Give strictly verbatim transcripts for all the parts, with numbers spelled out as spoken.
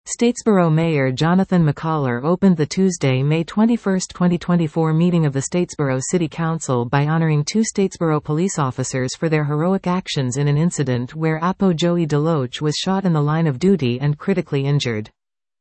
Statesboro Mayor Jonathan McCollar opened the Tuesday, May twenty-first, twenty twenty-four meeting of the Statesboro City Council by honoring two Statesboro police officers for their heroic actions in an incident where A P O Joey DeLoach was shot in the line of duty and critically injured.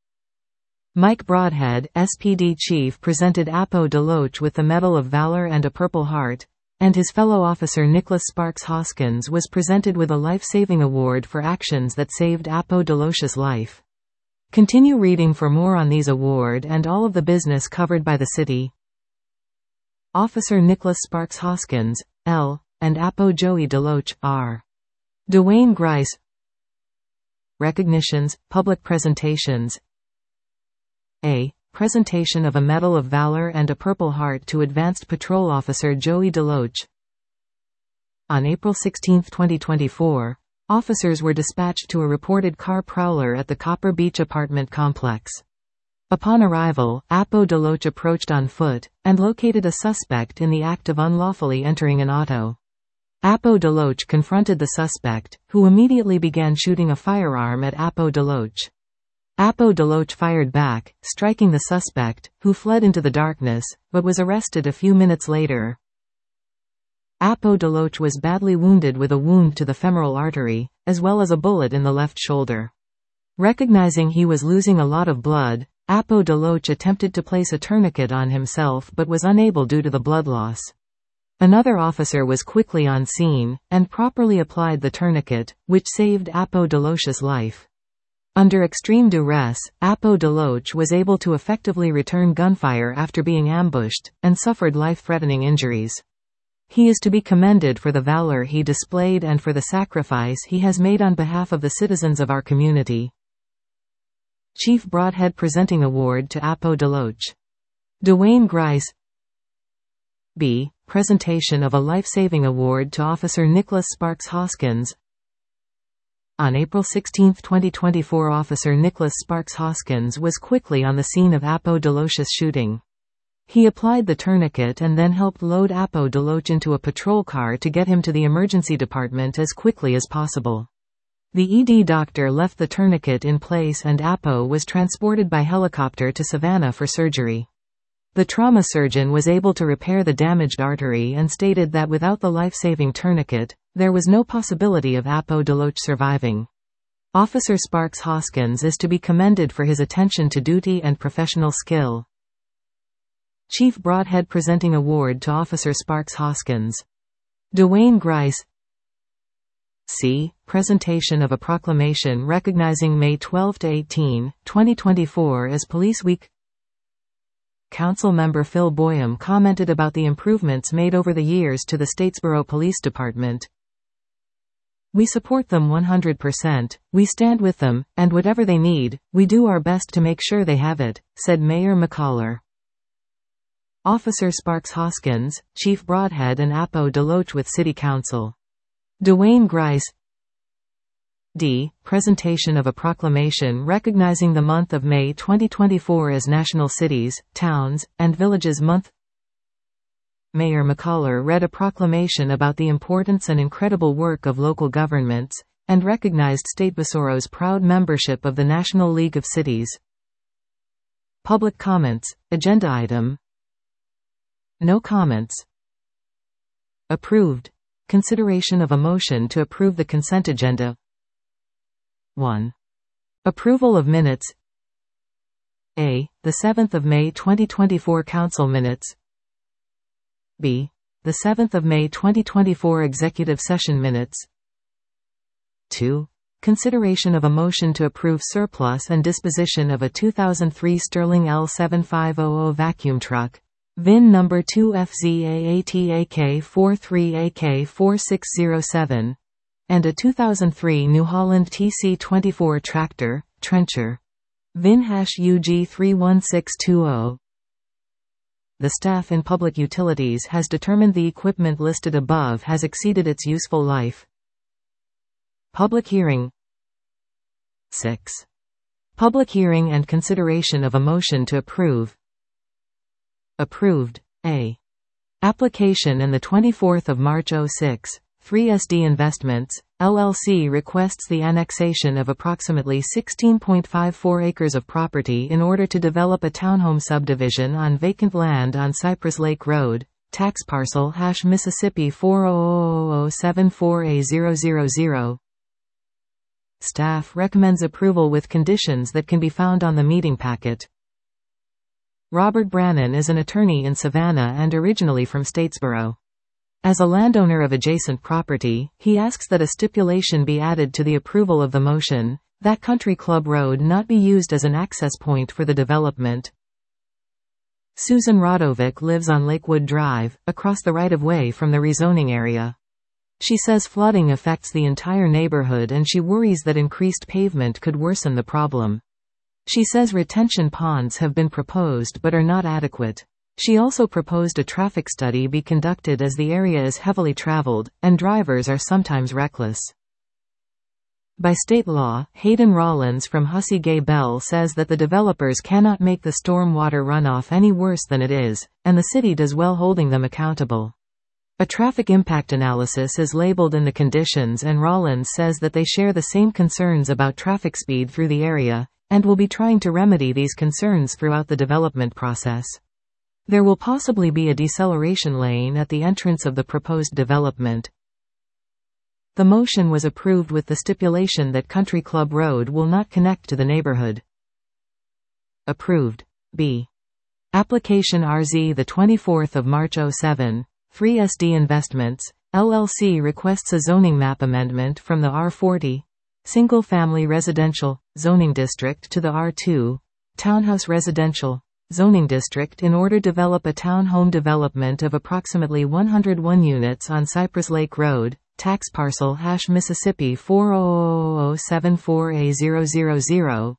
Mike Broadhead, S P D chief, presented A P O DeLoach with the Medal of Valor and a Purple Heart, and his fellow officer Nicholas Sparks Hoskins was presented with a life-saving award for actions that saved A P O DeLoach's life. Continue reading for more on these award and all of the business covered by the city. Officer Nicholas Sparks Hoskins, L, and A P O Joey DeLoach, R. Dwayne Grice. Recognitions, public presentations. A. Presentation of a Medal of Valor and a Purple Heart to Advanced Patrol Officer Joey DeLoach. On April sixteenth, twenty twenty-four, officers were dispatched to a reported car prowler at the Copper Beach apartment complex. Upon arrival, A P O DeLoach approached on foot, and located a suspect in the act of unlawfully entering an auto. A P O DeLoach confronted the suspect, who immediately began shooting a firearm at A P O DeLoach. A P O DeLoach fired back, striking the suspect, who fled into the darkness, but was arrested a few minutes later. A P O DeLoach was badly wounded with a wound to the femoral artery, as well as a bullet in the left shoulder. Recognizing he was losing a lot of blood, A P O DeLoach attempted to place a tourniquet on himself but was unable due to the blood loss. Another officer was quickly on scene, and properly applied the tourniquet, which saved A P O DeLoach's life. Under extreme duress, A P O DeLoach was able to effectively return gunfire after being ambushed, and suffered life-threatening injuries. He is to be commended for the valor he displayed and for the sacrifice he has made on behalf of the citizens of our community. Chief Broadhead presenting award to A P O DeLoach. Dwayne Grice. B. Presentation of a life-saving award to Officer Nicholas Sparks Hoskins. On April sixteenth, twenty twenty-four, Officer Nicholas Sparks Hoskins was quickly on the scene of A P O DeLoach's shooting. He applied the tourniquet and then helped load A P O DeLoach into a patrol car to get him to the emergency department as quickly as possible. The E D doctor left the tourniquet in place and A P O was transported by helicopter to Savannah for surgery. The trauma surgeon was able to repair the damaged artery and stated that without the life-saving tourniquet, there was no possibility of A P O DeLoach surviving. Officer Sparks Hoskins is to be commended for his attention to duty and professional skill. Chief Broadhead presenting award to Officer Sparks Hoskins. Dwayne Grice. C. Presentation of a proclamation recognizing May twelfth to eighteenth, twenty twenty-four as Police Week. Council member Phil Boyum commented about the improvements made over the years to the Statesboro Police Department. We support them one hundred percent, we stand with them, and whatever they need, we do our best to make sure they have it, said Mayor McCollar. Officer Sparks Hoskins, Chief Broadhead and A P O DeLoach with City Council. Dwayne Grice. D. Presentation of a proclamation recognizing the month of May twenty twenty-four as National Cities, Towns, and Villages Month. Mayor McCollar read a proclamation about the importance and incredible work of local governments, and recognized Statesboro's proud membership of the National League of Cities. Public comments, agenda item. No comments. Approved. Consideration of a motion to approve the consent agenda. one. Approval of minutes. A. The seventh of May twenty twenty-four Council Minutes. B. The seventh of May twenty twenty-four Executive Session Minutes. two. Consideration of a motion to approve surplus and disposition of a two thousand three Sterling L seventy-five hundred vacuum truck, V I N number two F Z A A T A K four three A K four six zero seven, and a two thousand three New Holland T C twenty-four tractor, trencher, V I N hash U G three one six two zero. The staff in Public Utilities has determined the equipment listed above has exceeded its useful life. Public hearing. six. Public hearing and consideration of a motion to approve. Approved. A. Application and the twenty-fourth of March oh six, three S D Investments, L L C requests the annexation of approximately sixteen point five four acres of property in order to develop a townhome subdivision on vacant land on Cypress Lake Road, tax parcel hash Mississippi four zero zero zero seven four A zero zero zero. Staff recommends approval with conditions that can be found on the meeting packet. Robert Brannan is an attorney in Savannah and originally from Statesboro. As a landowner of adjacent property, he asks that a stipulation be added to the approval of the motion, that Country Club Road not be used as an access point for the development. Susan Radovic lives on Lakewood Drive, across the right-of-way from the rezoning area. She says flooding affects the entire neighborhood and she worries that increased pavement could worsen the problem. She says retention ponds have been proposed but are not adequate. She also proposed a traffic study be conducted as the area is heavily traveled, and drivers are sometimes reckless. By state law, Hayden Rollins from Hussey Gay Bell says that the developers cannot make the storm water runoff any worse than it is, and the city does well holding them accountable. A traffic impact analysis is labeled in the conditions and Rollins says that they share the same concerns about traffic speed through the area, and will be trying to remedy these concerns throughout the development process. There will possibly be a deceleration lane at the entrance of the proposed development. The motion was approved with the stipulation that Country Club Road will not connect to the neighborhood. Approved. B. Application R Z the twenty-fourth of March oh seven, three S D Investments, L L C requests a zoning map amendment from the R forty, Single Family Residential, zoning district to the R two, Townhouse Residential, zoning district in order to develop a townhome development of approximately one hundred one units on Cypress Lake Road, tax parcel hash Mississippi four zero zero zero seven four A zero zero zero.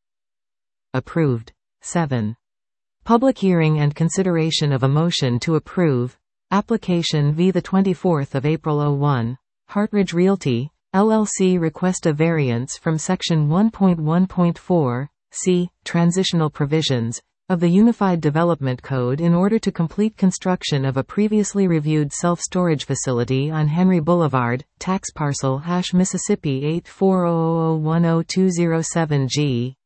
Approved. seven. Public hearing and consideration of a motion to approve application V the twenty-fourth of April oh one, Hartridge Realty, L L C request a variance from section one point one point four, C, transitional provisions, of the Unified Development Code in order to complete construction of a previously reviewed self-storage facility on Henry Boulevard, tax parcel hash Mississippi eight four zero zero zero one zero two zero seven G.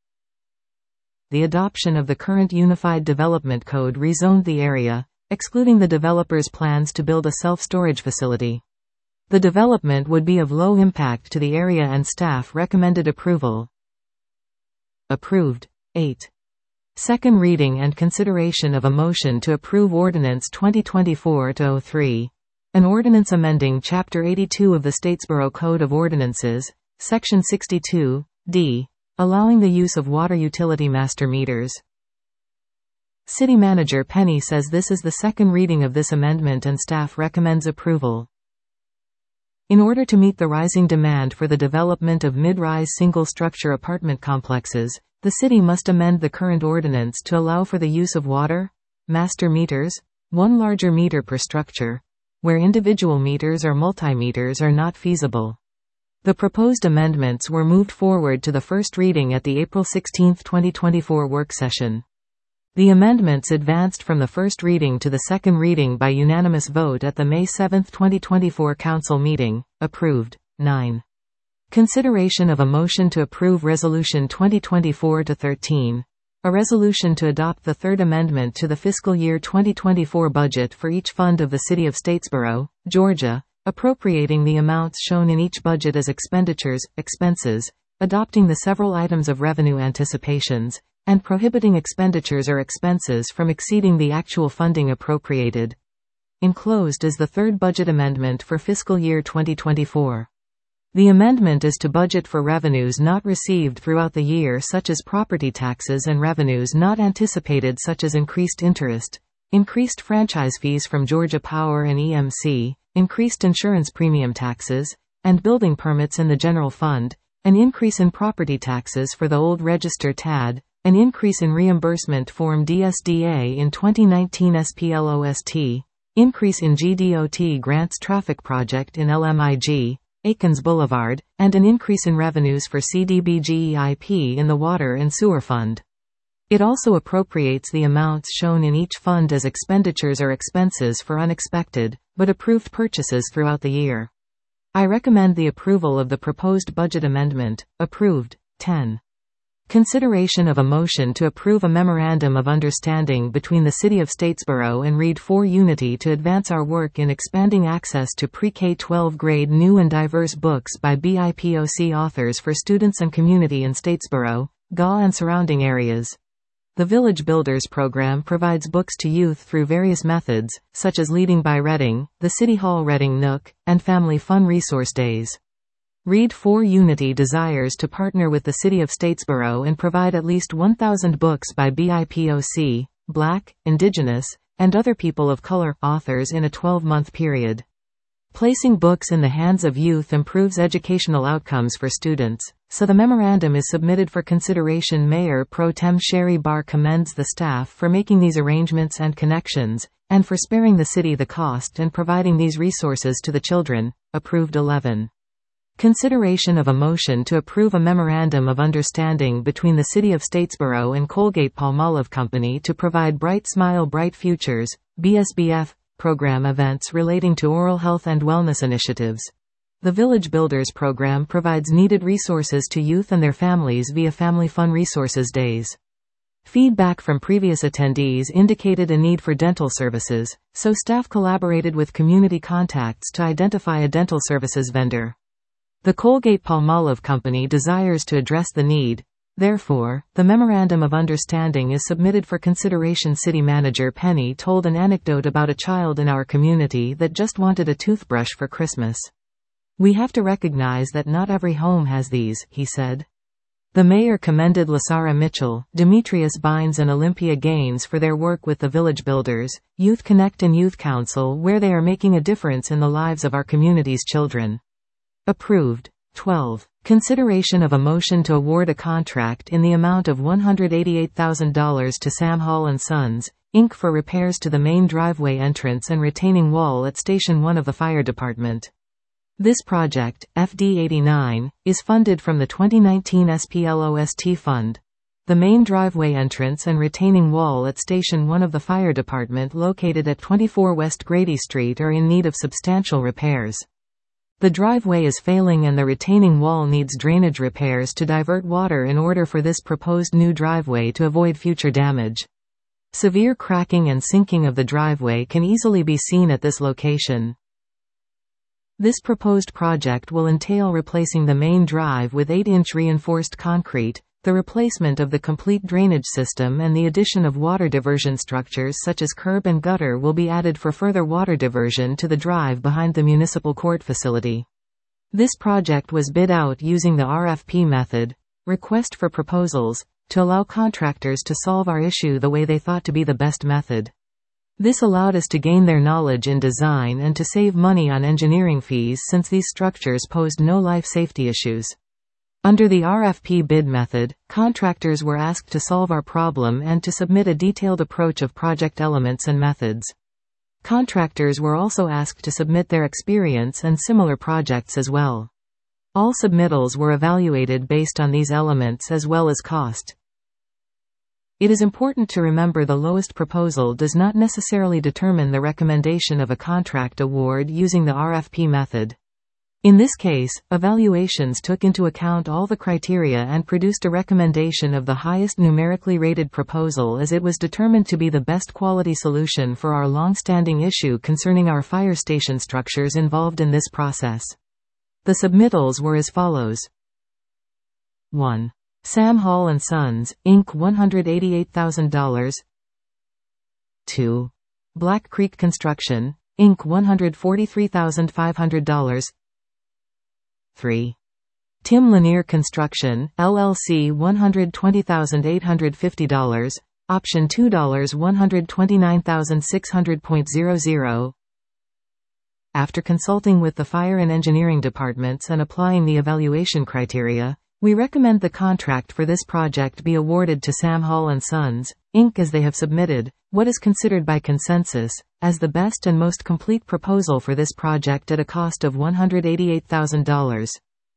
The adoption of the current Unified Development Code rezoned the area, excluding the developer's plans to build a self-storage facility. The development would be of low impact to the area and staff recommended approval. Approved. eight. Second reading and consideration of a motion to approve Ordinance twenty twenty-four dash oh three. An ordinance amending Chapter eighty-two of the Statesboro Code of Ordinances, Section sixty-two, D, allowing the use of water utility master meters. City Manager Penny says this is the second reading of this amendment and staff recommends approval. In order to meet the rising demand for the development of mid-rise single-structure apartment complexes, the city must amend the current ordinance to allow for the use of water master meters, one larger meter per structure, where individual meters or multimeters are not feasible. The proposed amendments were moved forward to the first reading at the April sixteenth twenty twenty-four work session. The amendments advanced from the first reading to the second reading by unanimous vote at the May seventh twenty twenty-four council meeting. Approved. nine. Consideration of a motion to approve Resolution twenty twenty-four dash thirteen. A resolution to adopt the third amendment to the fiscal year twenty twenty-four budget for each fund of the City of Statesboro, Georgia, appropriating the amounts shown in each budget as expenditures, expenses, adopting the several items of revenue anticipations, and prohibiting expenditures or expenses from exceeding the actual funding appropriated. Enclosed is the third budget amendment for fiscal year twenty twenty-four. The amendment is to budget for revenues not received throughout the year such as property taxes and revenues not anticipated such as increased interest, increased franchise fees from Georgia Power and E M C, increased insurance premium taxes, and building permits in the general fund, an increase in property taxes for the old register T A D, an increase in reimbursement form D S D A in twenty nineteen S P L O S T, increase in G D O T grants traffic project in L M I G, Aikens Boulevard, and an increase in revenues for C D B G E I P in the Water and Sewer Fund. It also appropriates the amounts shown in each fund as expenditures or expenses for unexpected, but approved purchases throughout the year. I recommend the approval of the proposed budget amendment. Approved. ten. Consideration of a motion to approve a memorandum of understanding between the City of Statesboro and Read for Unity to advance our work in expanding access to pre-K twelve grade new and diverse books by B I P O C authors for students and community in Statesboro, G A and surrounding areas. The Village Builders program provides books to youth through various methods, such as Leading by Reading, the City Hall Reading Nook, and Family Fun Resource Days. Read for Unity desires to partner with the City of Statesboro and provide at least one thousand books by B I P O C, Black, Indigenous, and other people of color authors in a twelve-month period. Placing books in the hands of youth improves educational outcomes for students, so the memorandum is submitted for consideration. Mayor Pro Tem Sherry Barr commends the staff for making these arrangements and connections, and for sparing the city the cost and providing these resources to the children. Approved. eleven. Consideration of a motion to approve a memorandum of understanding between the City of Statesboro and Colgate-Palmolive Company to provide Bright Smile Bright Futures, B S B F, program events relating to oral health and wellness initiatives. The Village Builders program provides needed resources to youth and their families via Family Fun Resources Days. Feedback from previous attendees indicated a need for dental services, so staff collaborated with community contacts to identify a dental services vendor. The Colgate-Palmolive Company desires to address the need. Therefore, the Memorandum of Understanding is submitted for consideration. City Manager Penny told an anecdote about a child in our community that just wanted a toothbrush for Christmas. "We have to recognize that not every home has these," he said. The mayor commended Lasara Mitchell, Demetrius Bynes and Olympia Gaines for their work with the Village Builders, Youth Connect and Youth Council, where they are making a difference in the lives of our community's children. Approved. twelve. Consideration of a motion to award a contract in the amount of one hundred eighty-eight thousand dollars to Sam Hall and Sons, Incorporated for repairs to the main driveway entrance and retaining wall at Station one of the Fire Department. This project, F D eighty-nine, is funded from the twenty nineteen S P L O S T Fund. The main driveway entrance and retaining wall at Station one of the Fire Department, located at twenty-four West Grady Street, are in need of substantial repairs. The driveway is failing and the retaining wall needs drainage repairs to divert water in order for this proposed new driveway to avoid future damage. Severe cracking and sinking of the driveway can easily be seen at this location. This proposed project will entail replacing the main drive with eight inch reinforced concrete, the replacement of the complete drainage system, and the addition of water diversion structures such as curb and gutter will be added for further water diversion to the drive behind the municipal court facility. This project was bid out using the R F P method, request for proposals, to allow contractors to solve our issue the way they thought to be the best method. This allowed us to gain their knowledge in design and to save money on engineering fees, since these structures posed no life safety issues. Under the R F P bid method, contractors were asked to solve our problem and to submit a detailed approach of project elements and methods. Contractors were also asked to submit their experience and similar projects as well. All submittals were evaluated based on these elements as well as cost. It is important to remember the lowest proposal does not necessarily determine the recommendation of a contract award using the R F P method. In this case, evaluations took into account all the criteria and produced a recommendation of the highest numerically rated proposal, as it was determined to be the best quality solution for our long-standing issue concerning our fire station structures involved in this process. The submittals were as follows. one. Sam Hall and Sons, Incorporated one hundred eighty-eight thousand dollars. two. Black Creek Construction, Incorporated one hundred forty-three thousand five hundred dollars. three. Tim Lanier Construction, L L C one hundred twenty thousand eight hundred fifty dollars, Option two one hundred twenty-nine thousand six hundred dollars. After consulting with the Fire and Engineering departments and applying the evaluation criteria, we recommend the contract for this project be awarded to Sam Hall and Sons, Incorporated as they have submitted what is considered by consensus as the best and most complete proposal for this project at a cost of one hundred eighty-eight thousand dollars.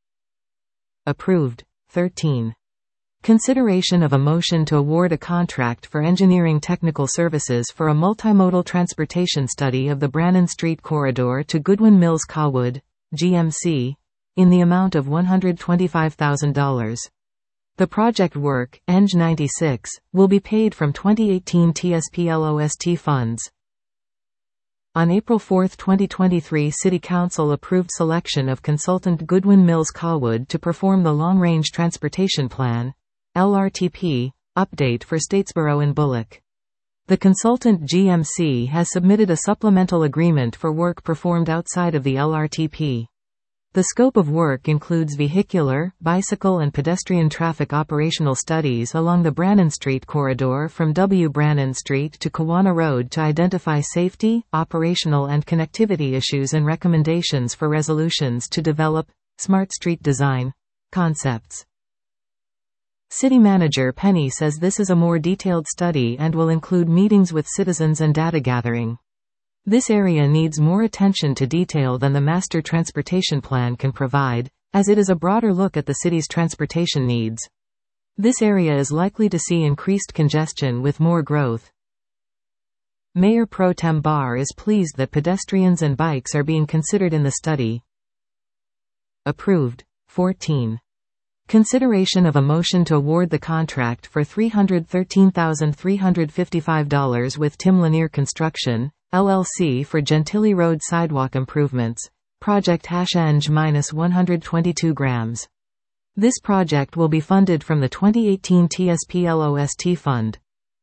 Approved. thirteen. Consideration of a motion to award a contract for engineering technical services for a multimodal transportation study of the Brannan Street corridor to Goodwin Mills Cawood, G M C, in the amount of one hundred twenty-five thousand dollars. The project work, E N G ninety-six, will be paid from twenty eighteen T S P L O S T funds. On April fourth twenty twenty-three, City Council approved selection of consultant Goodwin Mills Cawood to perform the Long Range Transportation Plan L R T P update for Statesboro and Bullock. The consultant G M C has submitted a supplemental agreement for work performed outside of the L R T P. The scope of work includes vehicular, bicycle and pedestrian traffic operational studies along the Brannan Street corridor from W. Brannan Street to Kawana Road to identify safety, operational and connectivity issues and recommendations for resolutions to develop smart street design concepts. City Manager Penny says this is a more detailed study and will include meetings with citizens and data gathering. This area needs more attention to detail than the Master Transportation Plan can provide, as it is a broader look at the city's transportation needs. This area is likely to see increased congestion with more growth. Mayor Pro Tem Barr is pleased that pedestrians and bikes are being considered in the study. Approved. fourteen. Consideration of a motion to award the contract for three hundred thirteen thousand three hundred fifty-five dollars with Tim Lanier Construction, L L C for Gentilly Road Sidewalk Improvements, project E N G one hundred twenty-two grams. This project will be funded from the twenty eighteen T S P L O S T fund.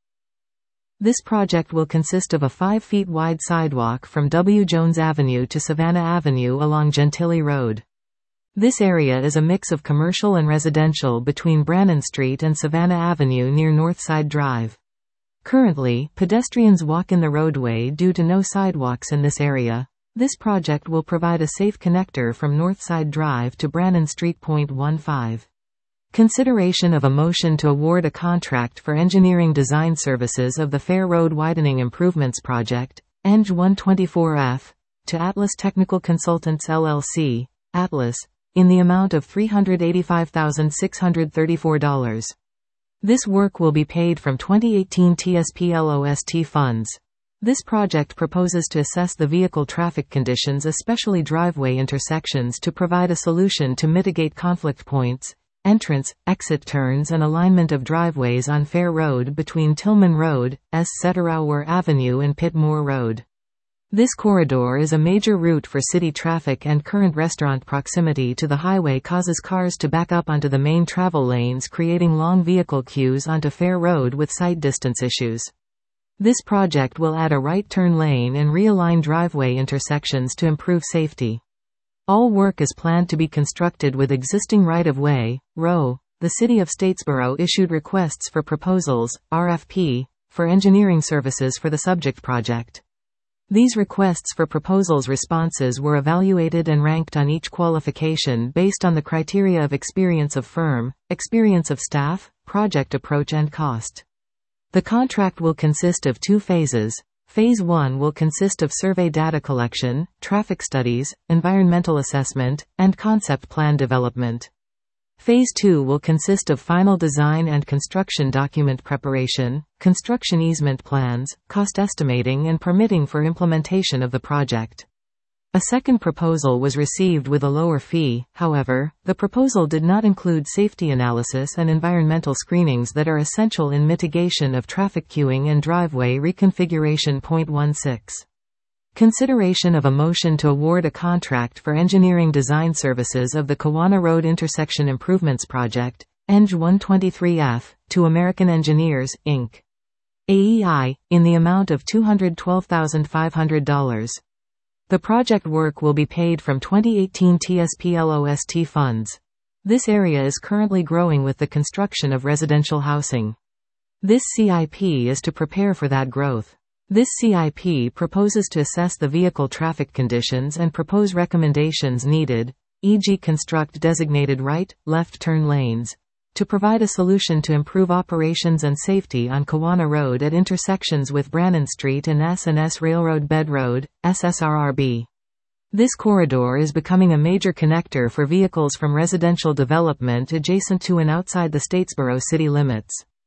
This project will consist of a five feet wide sidewalk from W. Jones Avenue to Savannah Avenue along Gentilly Road. This area is a mix of commercial and residential between Brannan Street and Savannah Avenue near Northside Drive. Currently, pedestrians walk in the roadway due to no sidewalks in this area. This project will provide a safe connector from Northside Drive to Brannan Street. fifteen. Consideration of a motion to award a contract for engineering design services of the Fair Road Widening Improvements Project, E N G one twenty-four F, to Atlas Technical Consultants L L C, Atlas, in the amount of three hundred eighty-five thousand six hundred thirty-four dollars. This work will be paid from twenty eighteen T S P L O S T funds. This project proposes to assess the vehicle traffic conditions, especially driveway intersections, to provide a solution to mitigate conflict points, entrance, exit turns and alignment of driveways on Fair Road between Tillman Road, S. Setterauer Avenue and Pittmore Road. This corridor is a major route for city traffic, and current restaurant proximity to the highway causes cars to back up onto the main travel lanes, creating long vehicle queues onto Fair Road with sight distance issues. This project will add a right turn lane and realign driveway intersections to improve safety. All work is planned to be constructed with existing right-of-way, R O. The City of Statesboro issued requests for proposals, R F P, for engineering services for the subject project. These requests for proposals responses were evaluated and ranked on each qualification based on the criteria of experience of firm, experience of staff, project approach and cost. The contract will consist of two phases. Phase one will consist of survey data collection, traffic studies, environmental assessment, and concept plan development. Phase two will consist of final design and construction document preparation, construction easement plans, cost estimating and permitting for implementation of the project. A second proposal was received with a lower fee, however, the proposal did not include safety analysis and environmental screenings that are essential in mitigation of traffic queuing and driveway reconfiguration. sixteen. Consideration of a motion to award a contract for engineering design services of the Kawana Road Intersection Improvements Project, E N G one twenty-three F, to American Engineers, Incorporated. A E I, in the amount of two hundred twelve thousand five hundred dollars. The project work will be paid from twenty eighteen T S P L O S T funds. This area is currently growing with the construction of residential housing. This C I P is to prepare for that growth. This C I P proposes to assess the vehicle traffic conditions and propose recommendations needed, for example construct designated right, left turn lanes, to provide a solution to improve operations and safety on Kawana Road at intersections with Brannan Street and S and S Railroad Bed Road, S S R R B. This corridor is becoming a major connector for vehicles from residential development adjacent to and outside the Statesboro city limits.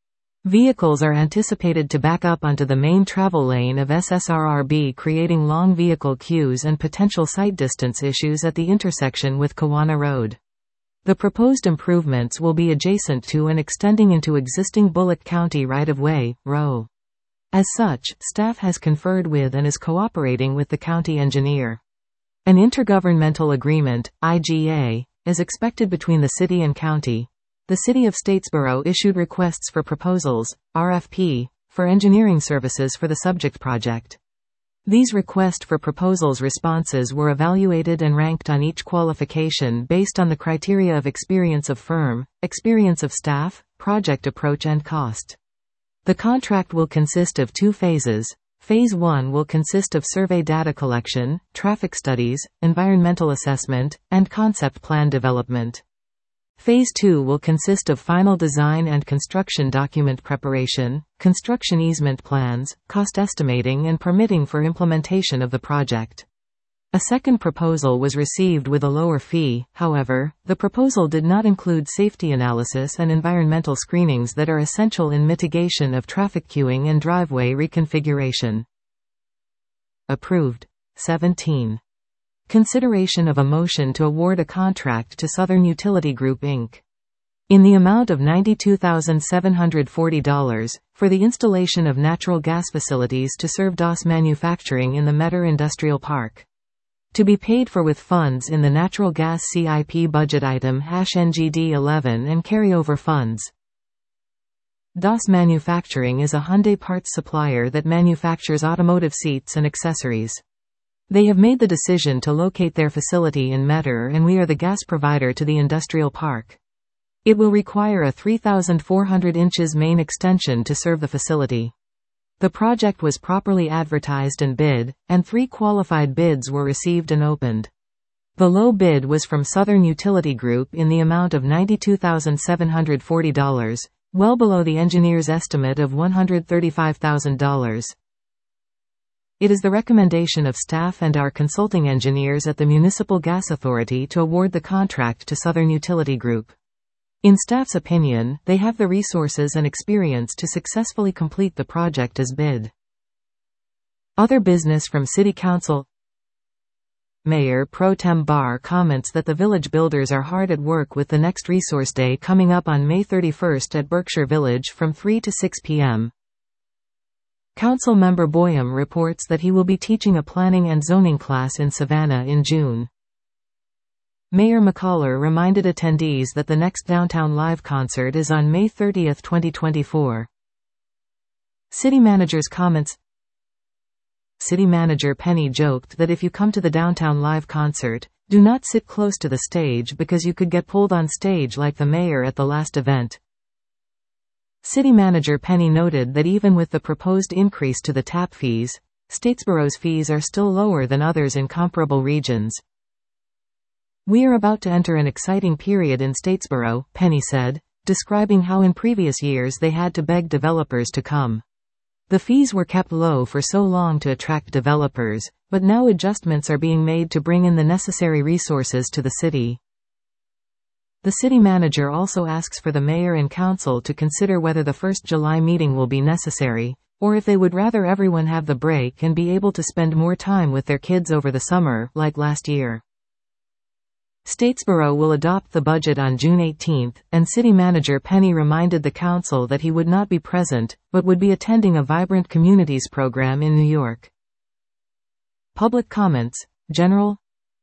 Vehicles are anticipated to back up onto the main travel lane of S S R R B, creating long vehicle queues and potential sight distance issues at the intersection with Kawana Road. The proposed improvements will be adjacent to and extending into existing Bullock County right-of-way, R O W. As such, staff has conferred with and is cooperating with the county engineer. An intergovernmental agreement, I G A, is expected between the city and county. The City of Statesboro issued requests for proposals, R F P, for engineering services for the subject project. These request for proposals responses were evaluated and ranked on each qualification based on the criteria of experience of firm, experience of staff, project approach and cost. The contract will consist of two phases. Phase one will consist of survey data collection, traffic studies, environmental assessment, and concept plan development. Phase two will consist of final design and construction document preparation, construction easement plans, cost estimating and permitting for implementation of the project. A second proposal was received with a lower fee, however, the proposal did not include safety analysis and environmental screenings that are essential in mitigation of traffic queuing and driveway reconfiguration. Approved. seventeen. Consideration of a motion to award a contract to Southern Utility Group Incorporated in the amount of ninety-two thousand seven hundred forty dollars, for the installation of natural gas facilities to serve D O S manufacturing in the Metter Industrial Park. To be paid for with funds in the Natural Gas C I P budget item N G D eleven and carryover funds. D O S Manufacturing is a Hyundai parts supplier that manufactures automotive seats and accessories. They have made the decision to locate their facility in Metter, and we are the gas provider to the industrial park. It will require a three thousand four hundred inches main extension to serve the facility. The project was properly advertised and bid, and three qualified bids were received and opened. The low bid was from Southern Utility Group in the amount of ninety-two thousand seven hundred forty dollars, well below the engineer's estimate of one hundred thirty-five thousand dollars. It is the recommendation of staff and our consulting engineers at the Municipal Gas Authority to award the contract to Southern Utility Group. In staff's opinion, they have the resources and experience to successfully complete the project as bid. Other business from City Council. Mayor Pro Tem Barr comments that the village builders are hard at work with the next Resource Day coming up on May thirty-first at Berkshire Village from three to six p m Council member Boyum reports that he will be teaching a planning and zoning class in Savannah in June. Mayor McCullough reminded attendees that the next Downtown Live concert is on May thirtieth twenty twenty-four. City Manager's comments. City Manager Penny joked that if you come to the Downtown Live concert, do not sit close to the stage because you could get pulled on stage like the mayor at the last event. City Manager Penny noted that even with the proposed increase to the tap fees, Statesboro's fees are still lower than others in comparable regions. We are about to enter an exciting period in Statesboro, Penny said, describing how in previous years they had to beg developers to come. The fees were kept low for so long to attract developers, but now adjustments are being made to bring in the necessary resources to the city. The city manager also asks for the mayor and council to consider whether the first July meeting will be necessary, or if they would rather everyone have the break and be able to spend more time with their kids over the summer, like last year. Statesboro will adopt the budget on June eighteenth, and City Manager Penny reminded the council that he would not be present, but would be attending a Vibrant Communities program in New York. Public comments. General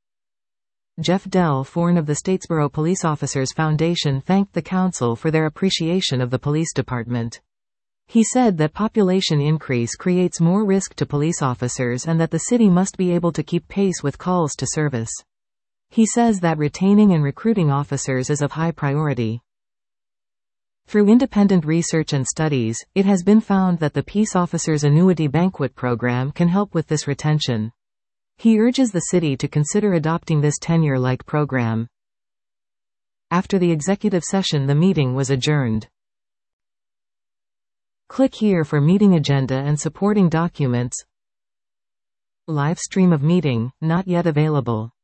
Jeff Del Forn of the Statesboro Police Officers Foundation thanked the council for their appreciation of the police department. He said that population increase creates more risk to police officers and that the city must be able to keep pace with calls to service. He says that retaining and recruiting officers is of high priority. Through independent research and studies, it has been found that the Peace Officers Annuity Banquet program can help with this retention. He urges the city to consider adopting this tenure-like program. After the executive session, the meeting was adjourned. Click here for meeting agenda and supporting documents. Live stream of meeting, not yet available.